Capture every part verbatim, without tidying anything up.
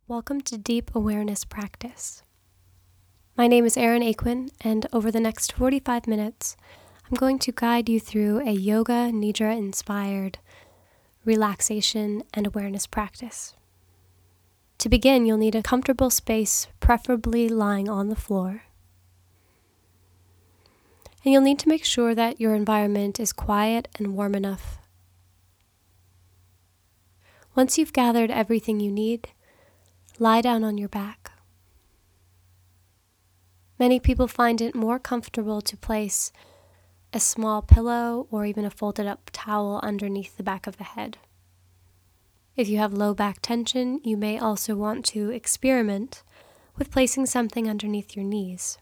Welcome to Deep Awareness Practice. My name is Erin Aquin, and over the next forty-five minutes, I'm going to guide you through a Yoga Nidra-inspired relaxation and awareness practice. To begin, you'll need a comfortable space, preferably lying on the floor. And you'll need to make sure that your environment is quiet and warm enough. Once you've gathered everything you need, lie down on your back. Many people find it more comfortable to place a small pillow or even a folded up towel underneath the back of the head. If you have low back tension, you may also want to experiment with placing something underneath your knees.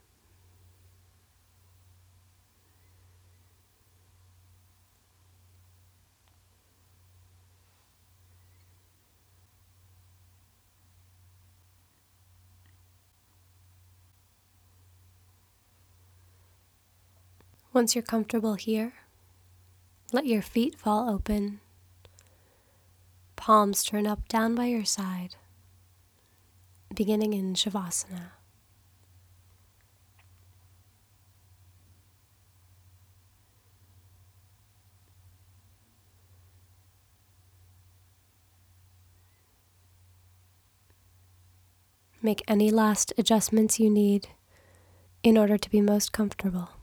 Once you're comfortable here, let your feet fall open, palms turn up down by your side, beginning in Shavasana. Make any last adjustments you need in order to be most comfortable.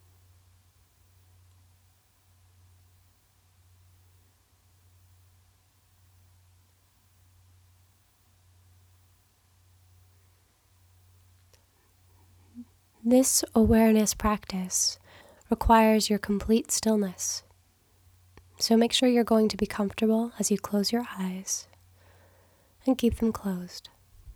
This awareness practice requires your complete stillness, so make sure you're going to be comfortable as you close your eyes and keep them closed.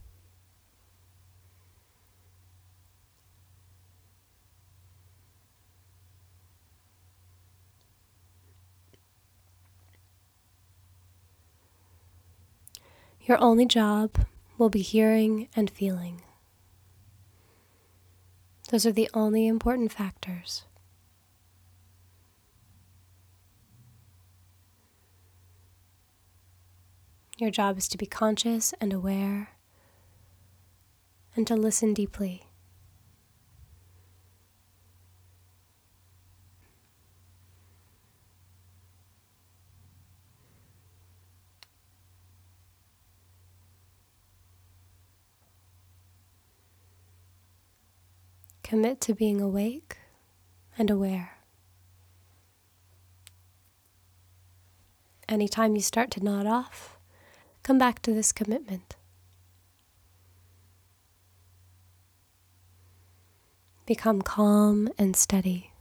Your only job will be hearing and feeling. Those are the only important factors. Your job is to be conscious and aware and to listen deeply. Commit to being awake and aware. Anytime you start to nod off, come back to this commitment. Become calm and steady.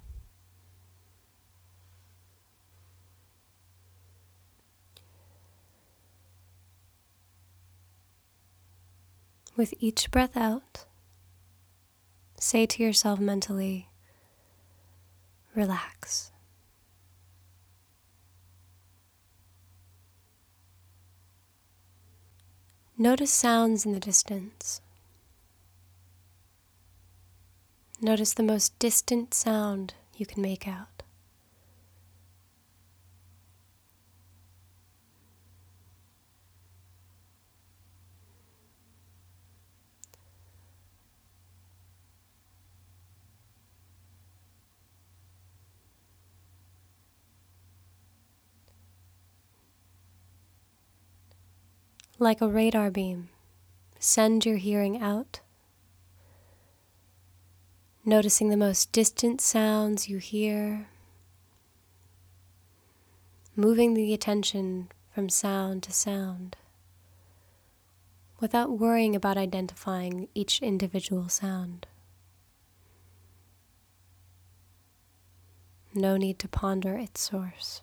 With each breath out, say to yourself mentally, relax. Notice sounds in the distance. Notice the most distant sound you can make out. Like a radar beam, send your hearing out, noticing the most distant sounds you hear, moving the attention from sound to sound, without worrying about identifying each individual sound. No need to ponder its source.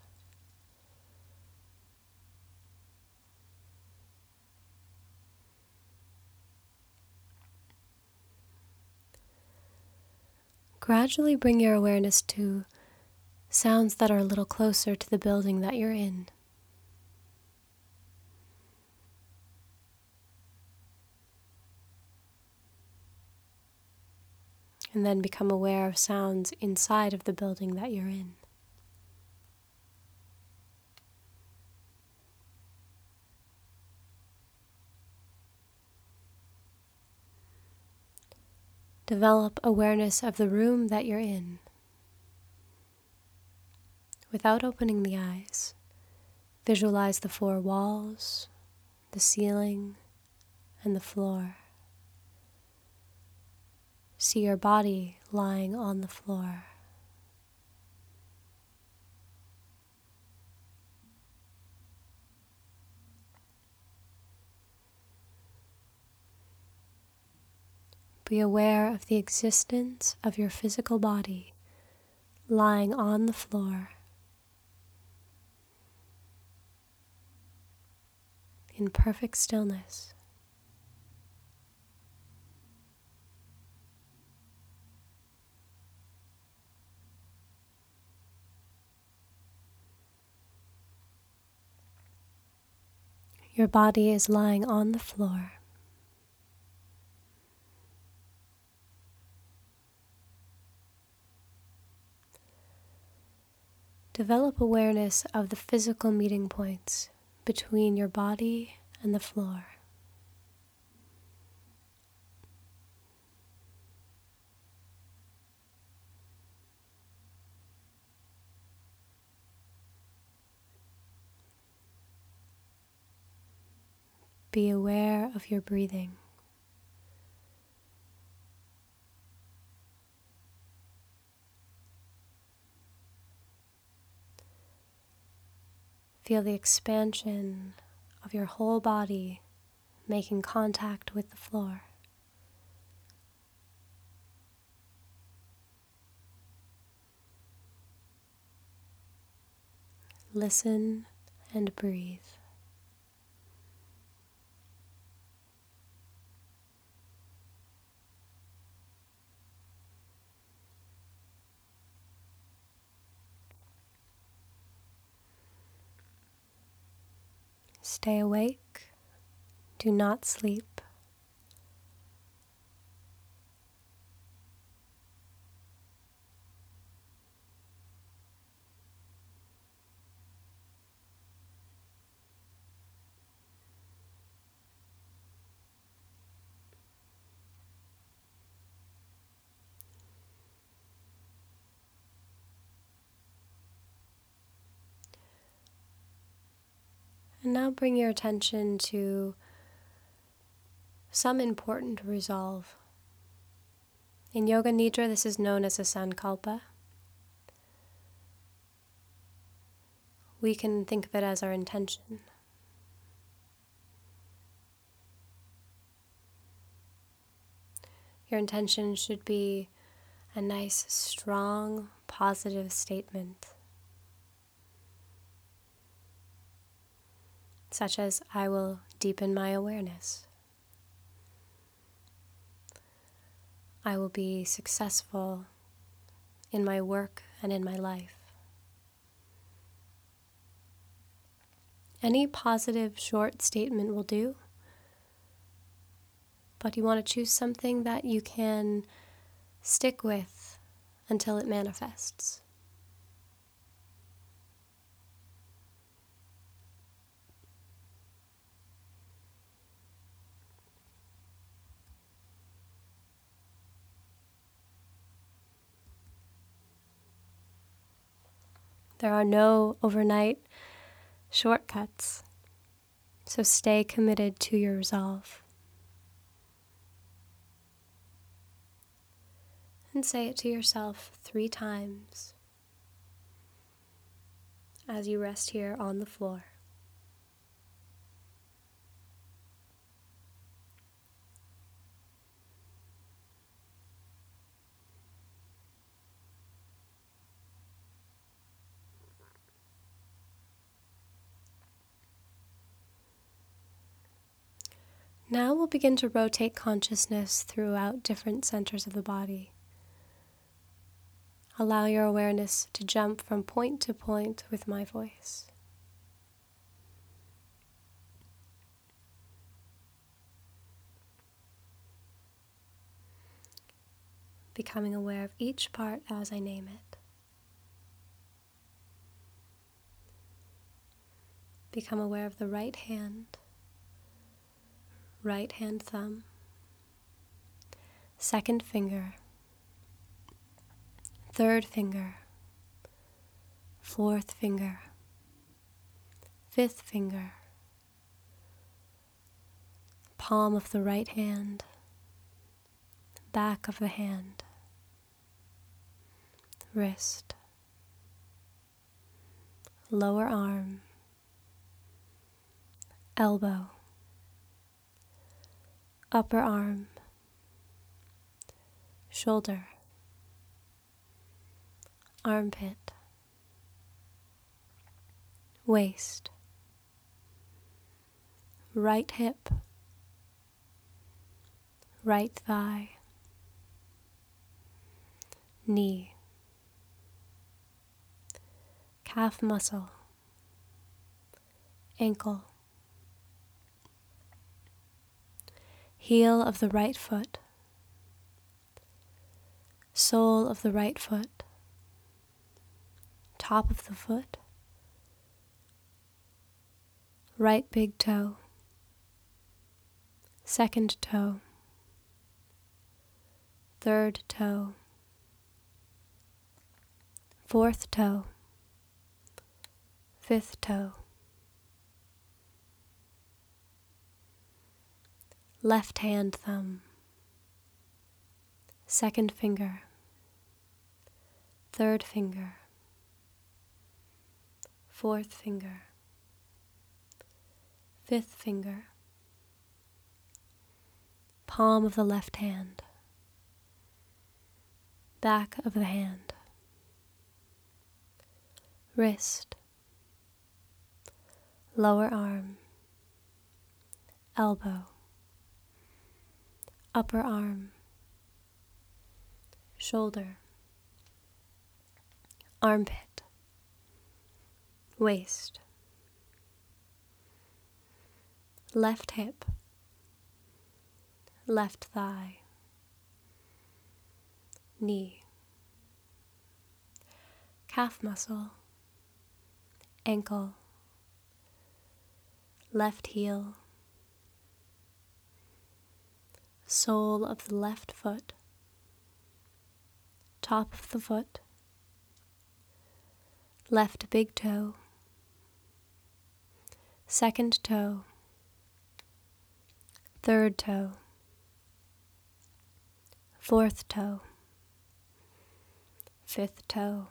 Gradually bring your awareness to sounds that are a little closer to the building that you're in. And then become aware of sounds inside of the building that you're in. Develop awareness of the room that you're in. Without opening the eyes, visualize the four walls, the ceiling, and the floor. See your body lying on the floor. Be aware of the existence of your physical body lying on the floor in perfect stillness. Your body is lying on the floor. Develop awareness of the physical meeting points between your body and the floor. Be aware of your breathing. Feel the expansion of your whole body making contact with the floor. Listen and breathe. Stay awake. Do not sleep. And now bring your attention to some important resolve. In Yoga Nidra, this is known as a Sankalpa. We can think of it as our intention. Your intention should be a nice, strong, positive statement, such as, I will deepen my awareness. I will be successful in my work and in my life. Any positive short statement will do, but you want to choose something that you can stick with until it manifests. There are no overnight shortcuts, so stay committed to your resolve. And say it to yourself three times as you rest here on the floor. Now we'll begin to rotate consciousness throughout different centers of the body. Allow your awareness to jump from point to point with my voice. Becoming aware of each part as I name it. Become aware of the right hand, right hand thumb, second finger, third finger, fourth finger, fifth finger, palm of the right hand, back of the hand, wrist, lower arm, elbow, upper arm, shoulder, armpit, waist, right hip, right thigh, knee, calf muscle, ankle, heel of the right foot, sole of the right foot, top of the foot, right big toe, second toe, third toe, fourth toe, fifth toe, left hand thumb, second finger, third finger, fourth finger, fifth finger, palm of the left hand, back of the hand, wrist, lower arm, elbow, upper arm, shoulder, armpit, waist, left hip, left thigh, knee, calf muscle, ankle, left heel, sole of the left foot, top of the foot, left big toe, second toe, third toe, fourth toe, fifth toe,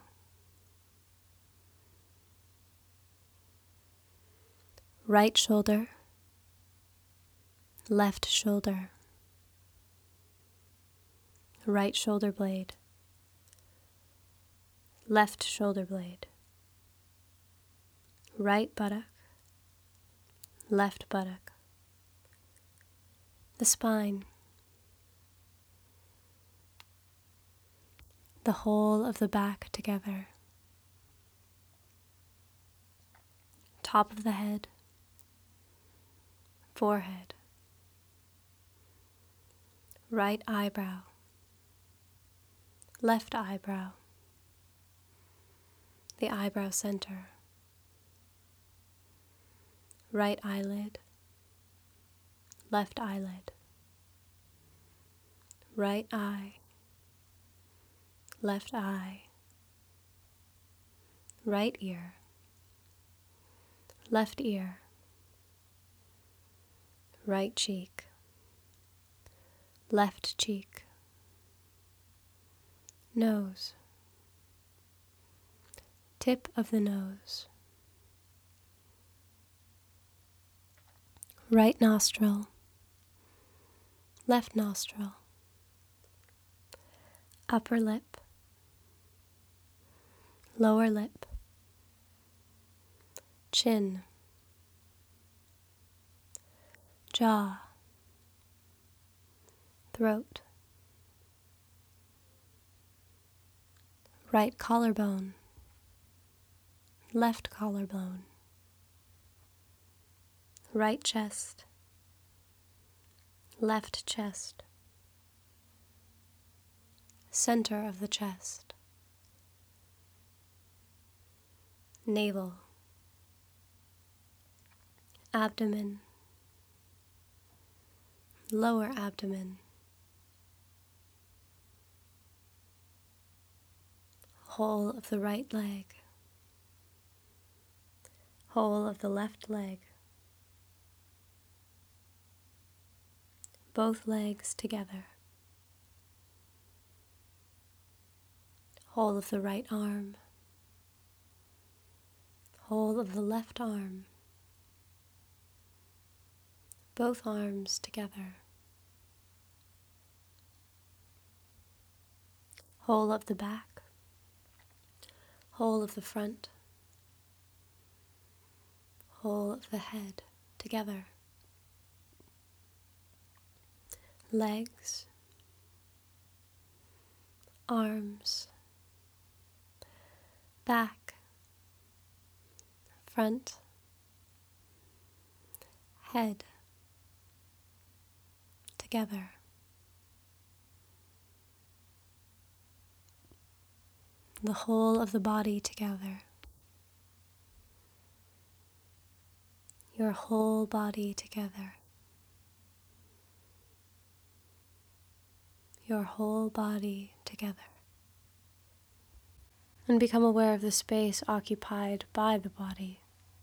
right shoulder, left shoulder, right shoulder blade, left shoulder blade, right buttock, left buttock, the spine, the whole of the back together, top of the head, forehead, right eyebrow, left eyebrow, the eyebrow center, right eyelid, left eyelid, right eye, left eye, right ear, left ear, right cheek, left cheek, nose, tip of the nose, right nostril, left nostril, upper lip, lower lip, chin, jaw, throat, right collarbone, left collarbone, right chest, left chest, center of the chest, navel, abdomen, lower abdomen, whole of the right leg, whole of the left leg, both legs together, whole of the right arm, whole of the left arm, both arms together, whole of the back, whole of the front, whole of the head together, legs, arms, back, front, head together, the whole of the body together, your whole body together, your whole body together. And become aware of the space occupied by the body.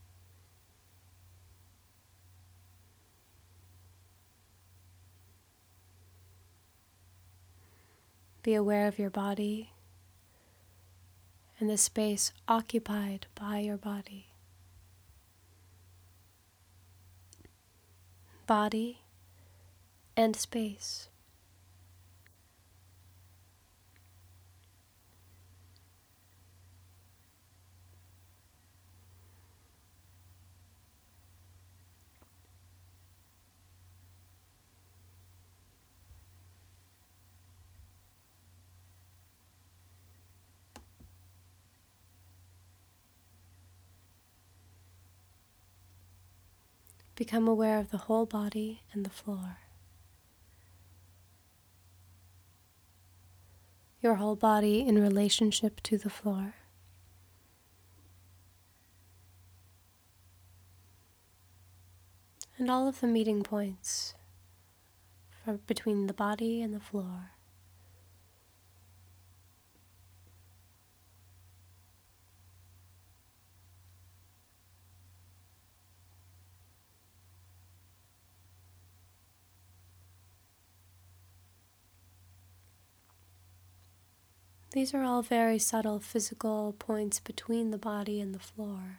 Be aware of your body and the space occupied by your body. Body and space. Become aware of the whole body and the floor. Your whole body in relationship to the floor. And all of the meeting points for between the body and the floor. These are all very subtle physical points between the body and the floor.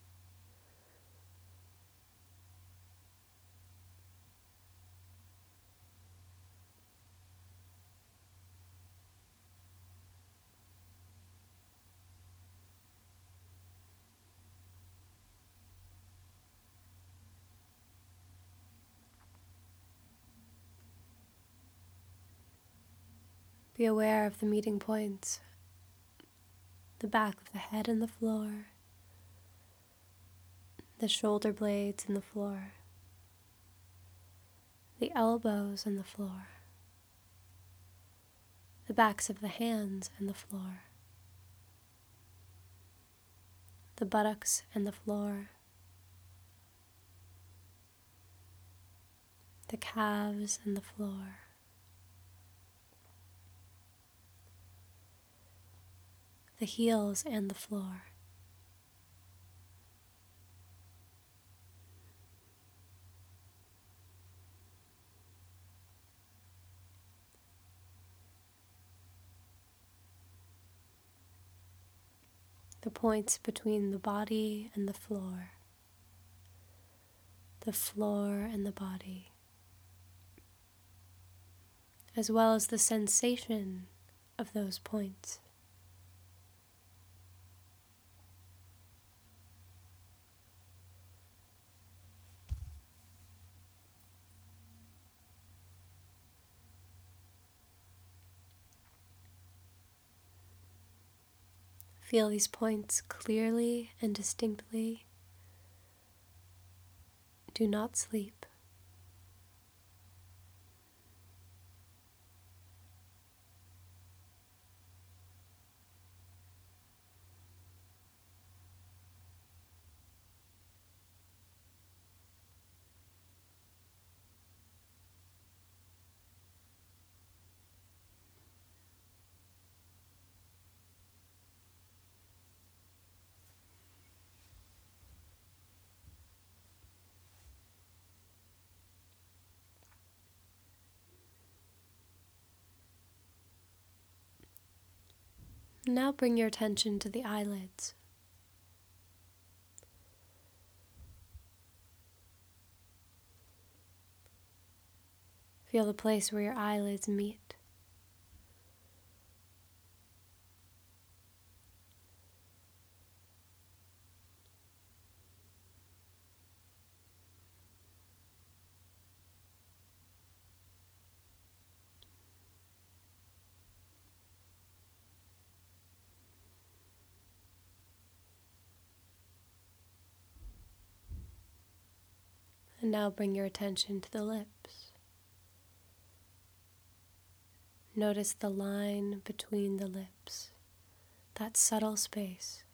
Be aware of the meeting points, the back of the head and the floor, the shoulder blades and the floor, the elbows and the floor, the backs of the hands and the floor, the buttocks and the floor, the calves and the floor, the heels and the floor. The points between the body and the floor, the floor and the body, as well as the sensation of those points. Feel these points clearly and distinctly. Do not sleep. Now bring your attention to the eyelids. Feel the place where your eyelids meet. And now bring your attention to the lips. Notice the line between the lips, that subtle space.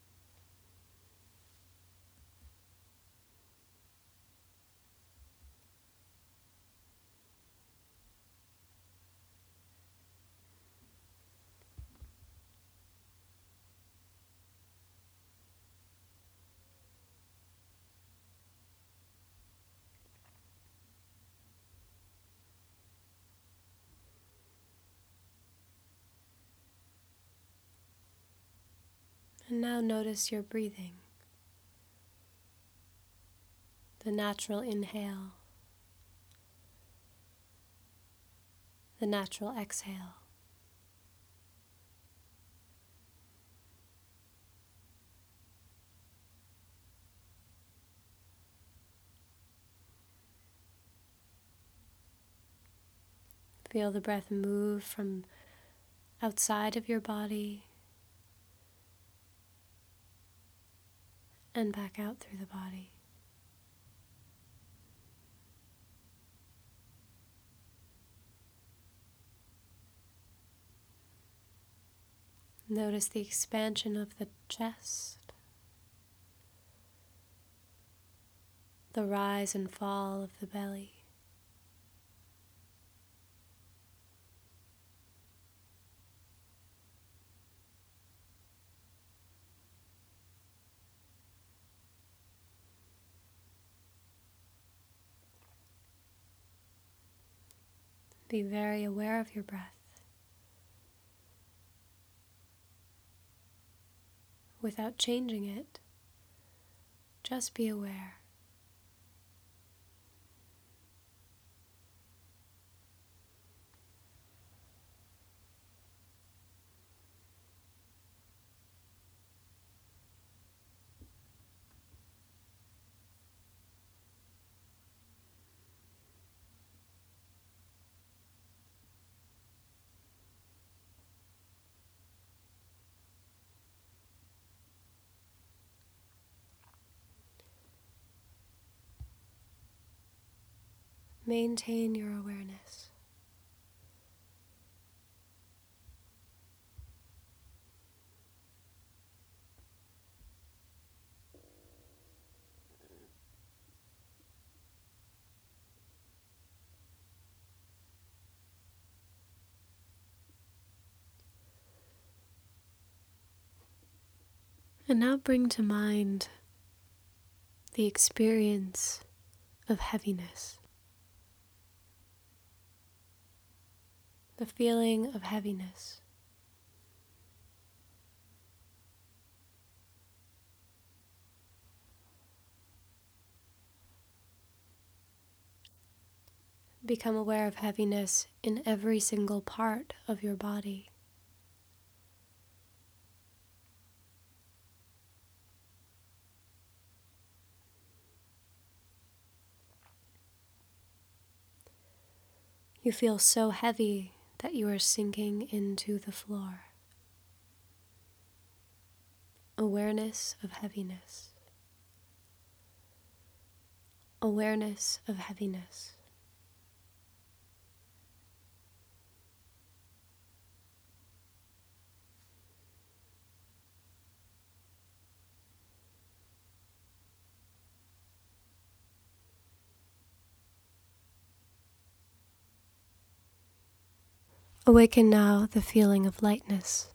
And now notice your breathing, the natural inhale, the natural exhale. Feel the breath move from outside of your body and back out through the body. Notice the expansion of the chest, the rise and fall of the belly. Be very aware of your breath. Without changing it, just be aware. Maintain your awareness. And now bring to mind the experience of heaviness. The feeling of heaviness. Become aware of heaviness in every single part of your body. You feel so heavy that you are sinking into the floor. Awareness of heaviness. Awareness of heaviness. Awaken now the feeling of lightness.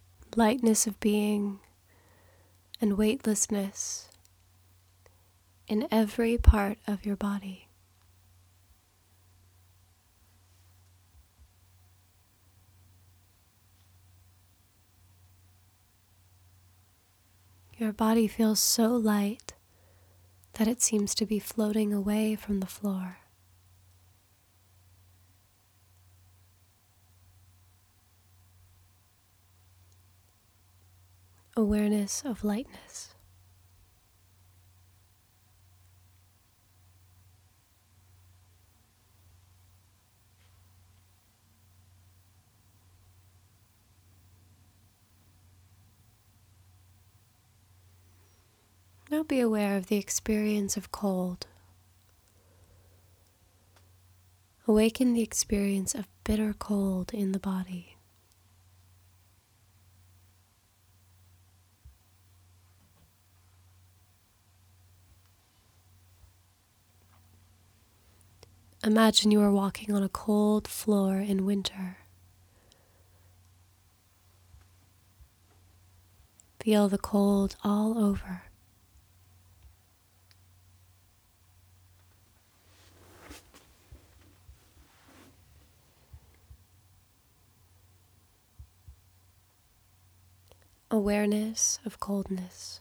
Lightness of being and weightlessness in every part of your body. Your body feels so light that it seems to be floating away from the floor. Awareness of lightness. Now be aware of the experience of cold. Awaken the experience of bitter cold in the body. Imagine you are walking on a cold floor in winter. Feel the cold all over. Awareness of coldness.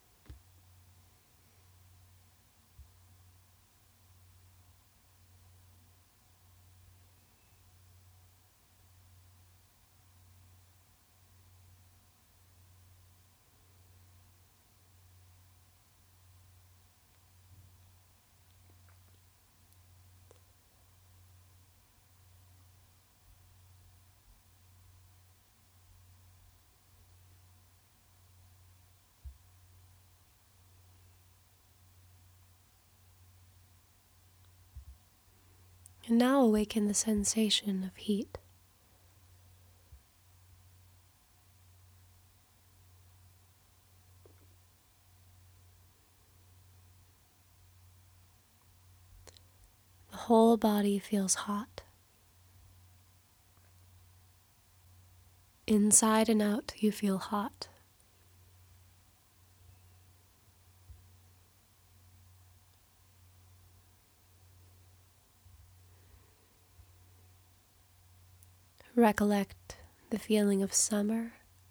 And now awaken the sensation of heat. The whole body feels hot. Inside and out, you feel hot. Recollect the feeling of summer,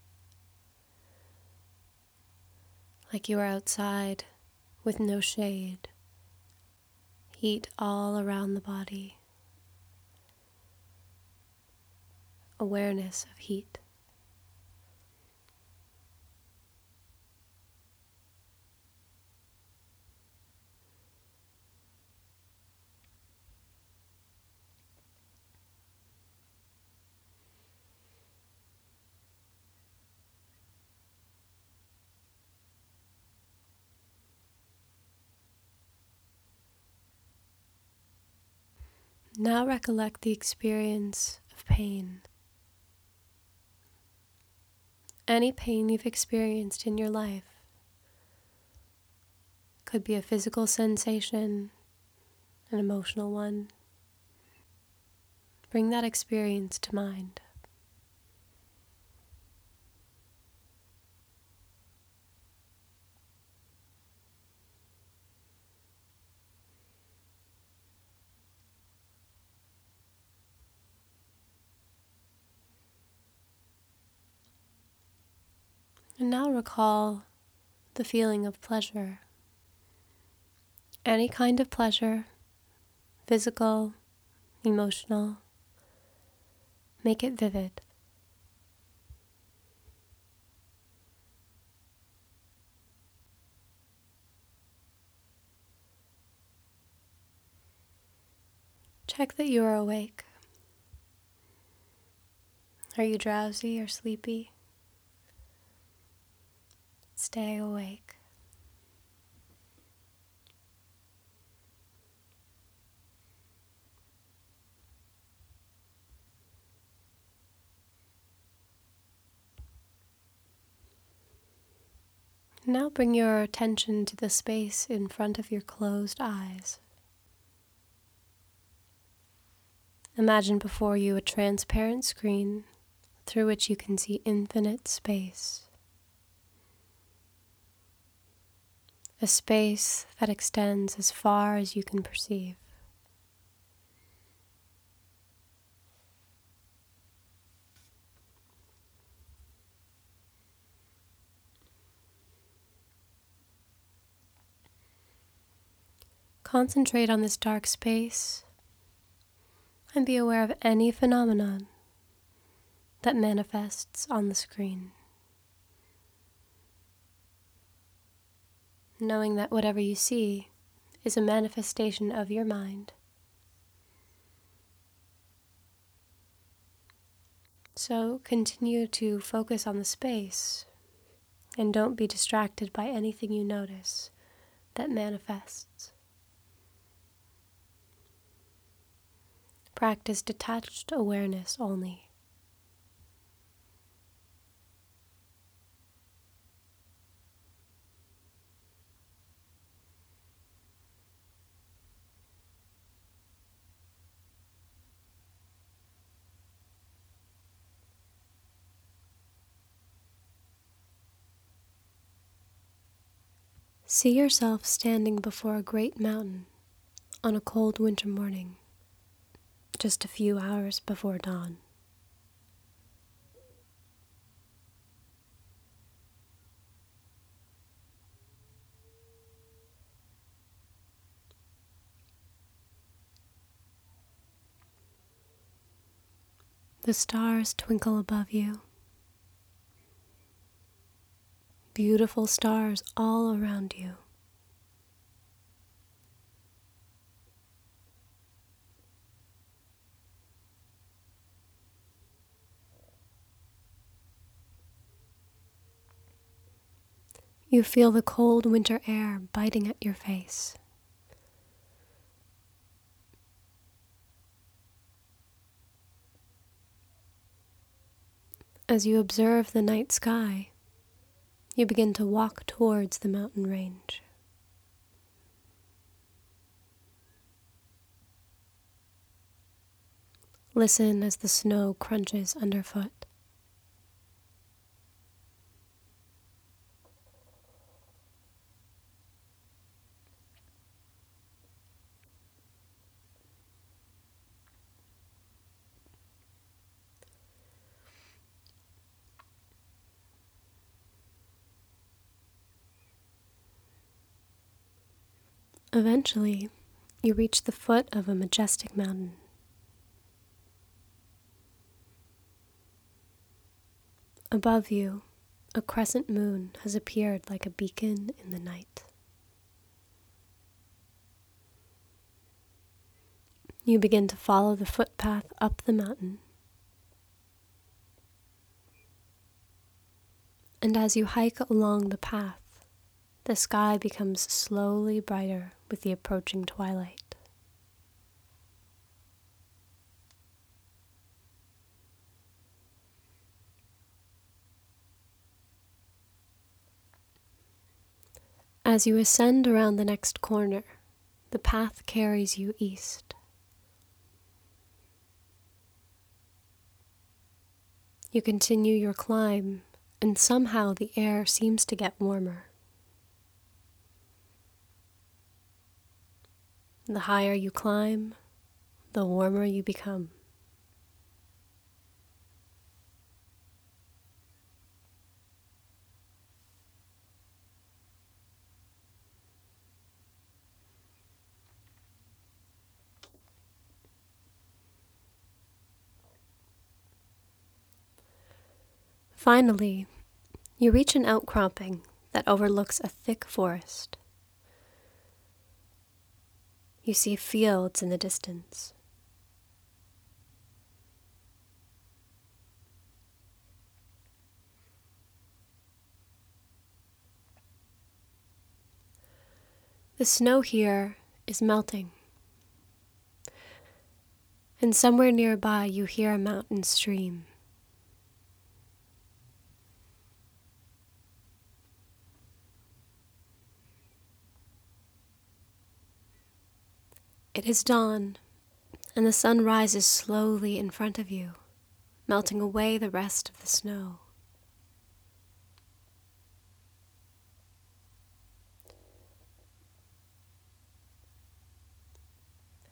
like you are outside with no shade, heat all around the body, awareness of heat. Now recollect the experience of pain. Any pain you've experienced in your life. Could be a physical sensation, an emotional one. Bring that experience to mind. And now recall the feeling of pleasure. Any kind of pleasure, physical, emotional. Make it vivid. Check that you are awake. Are you drowsy or sleepy? Stay awake. Now bring your attention to the space in front of your closed eyes. Imagine before you a transparent screen through which you can see infinite space. a space that extends as far as you can perceive. Concentrate on this dark space and be aware of any phenomenon that manifests on the screen, knowing that whatever you see is a manifestation of your mind. So continue to focus on the space and don't be distracted by anything you notice that manifests. Practice detached awareness only. See yourself standing before a great mountain on a cold winter morning, just a few hours before dawn. The stars twinkle above you. Beautiful stars all around you. You feel the cold winter air biting at your face. As you observe the night sky, you begin to walk towards the mountain range. Listen as the snow crunches underfoot. Eventually, you reach the foot of a majestic mountain. Above you, a crescent moon has appeared like a beacon in the night. You begin to follow the footpath up the mountain. And as you hike along the path, the sky becomes slowly brighter with the approaching twilight. As you ascend around the next corner, the path carries you east. You continue your climb, and somehow the air seems to get warmer. The higher you climb, the warmer you become. Finally, you reach an outcropping that overlooks a thick forest. You see fields in the distance. The snow here is melting, and somewhere nearby you hear a mountain stream. It is dawn, and the sun rises slowly in front of you, melting away the rest of the snow.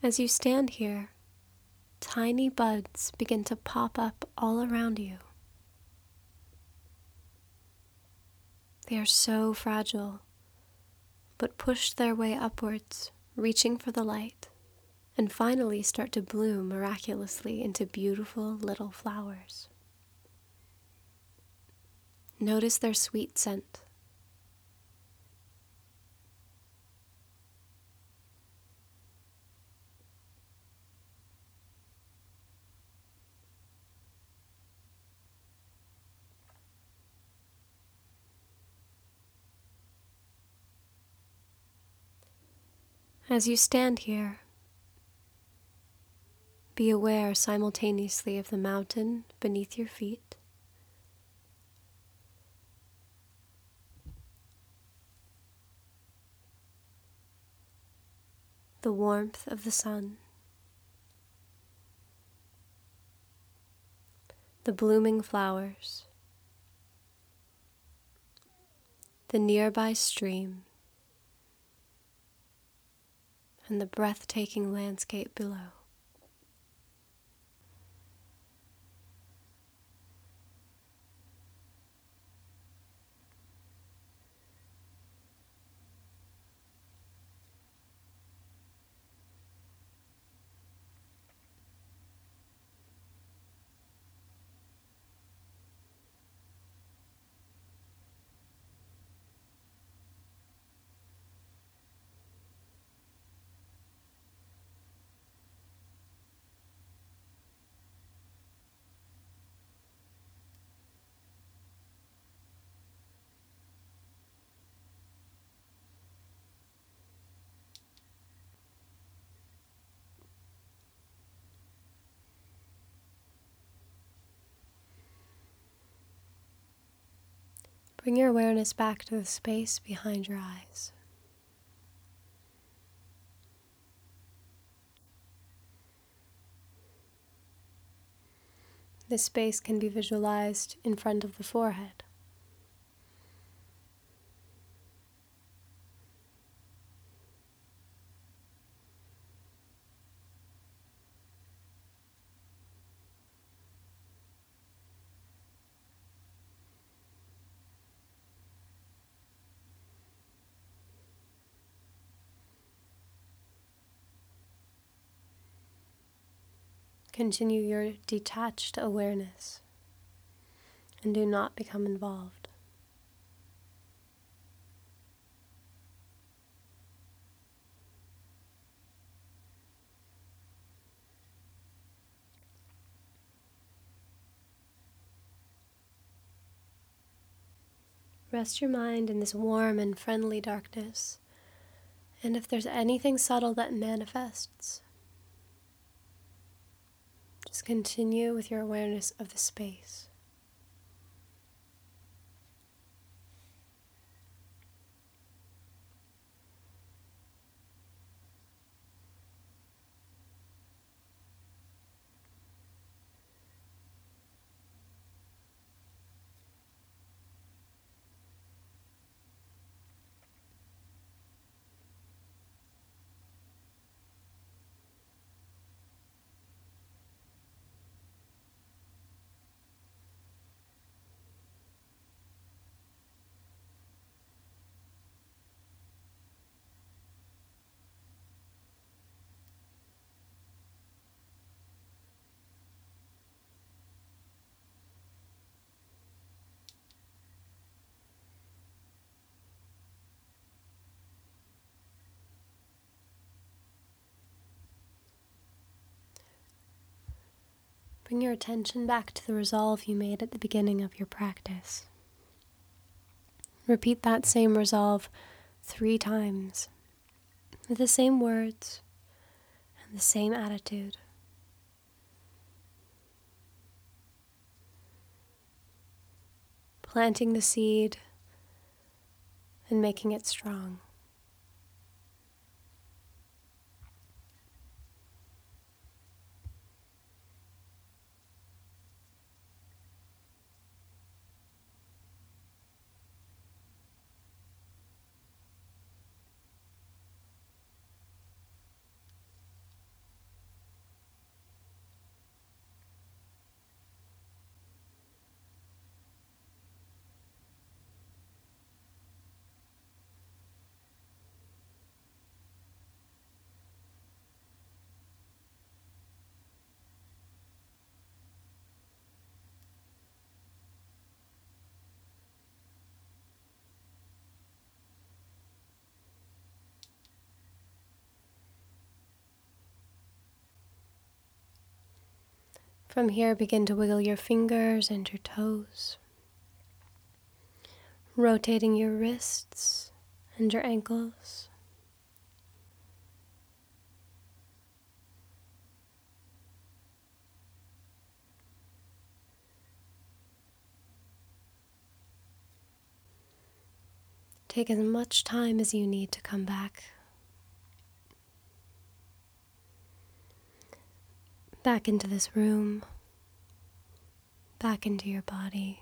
As you stand here, tiny buds begin to pop up all around you. They are so fragile, but push their way upwards, reaching for the light, and finally start to bloom miraculously into beautiful little flowers. Notice their sweet scent. As you stand here, be aware simultaneously of the mountain beneath your feet, the warmth of the sun, the blooming flowers, the nearby stream, and the breathtaking landscape below. Bring your awareness back to the space behind your eyes. This space can be visualized in front of the forehead. Continue your detached awareness and do not become involved. Rest your mind in this warm and friendly darkness, and if there's anything subtle that manifests, just continue with your awareness of the space. Bring your attention back to the resolve you made at the beginning of your practice. Repeat that same resolve three times with the same words and the same attitude. Planting the seed and making it strong. From here, begin to wiggle your fingers and your toes, rotating your wrists and your ankles. Take as much time as you need to come back. Back into this room, back into your body.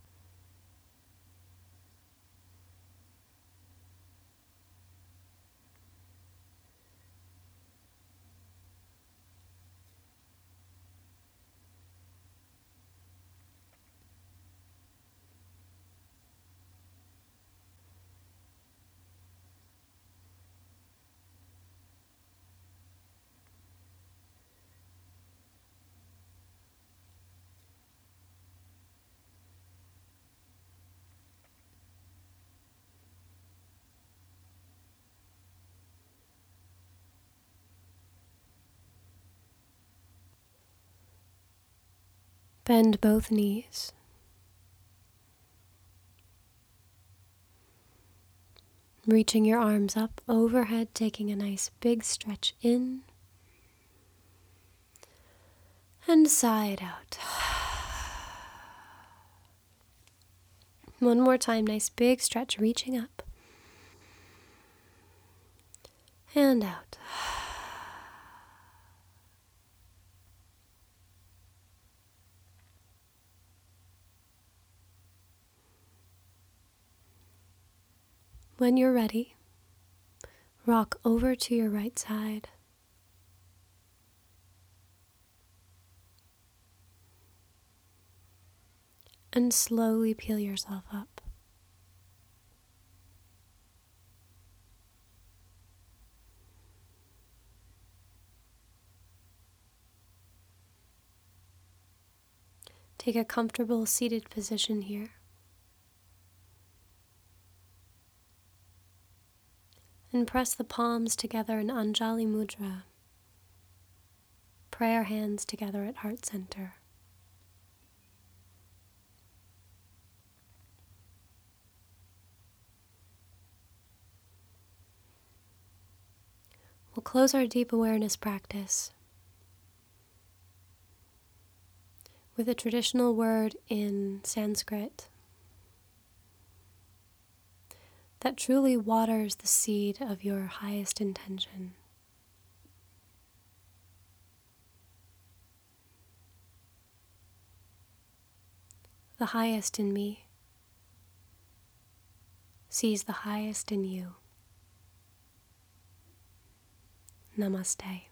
Bend both knees. Reaching your arms up overhead, taking a nice big stretch in and sigh it out. One more time, nice big stretch, reaching up and out. When you're ready, rock over to your right side. And slowly peel yourself up. Take a comfortable seated position here. And press the palms together in Anjali Mudra. Prayer hands together at heart center. We'll close our deep awareness practice with a traditional word in Sanskrit that truly waters the seed of your highest intention. The highest in me sees the highest in you. Namaste.